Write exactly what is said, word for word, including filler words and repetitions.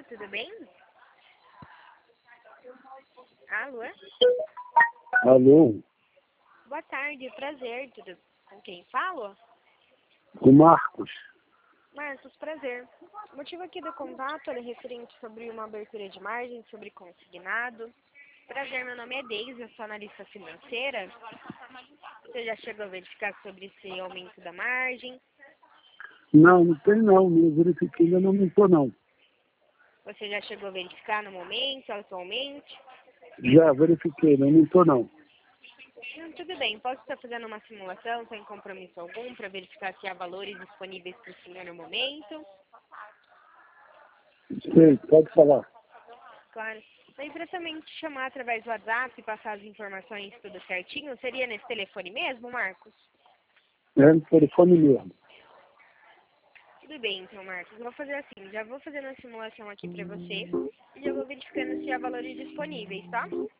tudo bem? Alô? Alô, Boa tarde, prazer, tudo com quem falo? com Marcos. Marcos, prazer. O motivo aqui do contato é referente sobre uma abertura de margem, sobre consignado. Prazer, meu nome é Deise, eu sou analista financeira. Você já chegou a verificar sobre esse aumento da margem? Não, não tem não, não verifiquei, ainda não aumentou não. Você já chegou a verificar no momento, atualmente? Já verifiquei, não aumentou não. Hum, tudo bem, posso estar fazendo uma simulação sem compromisso algum para verificar se há valores disponíveis para o senhor no momento? Sei, pode falar. Claro. Na impressamente chamar através do WhatsApp e passar as informações tudo certinho, seria nesse telefone mesmo, Marcos? É no telefone mesmo. Tudo bem, então, Marcos. Eu vou fazer assim, já vou fazendo a simulação aqui para você e já vou verificando se há valores disponíveis, tá?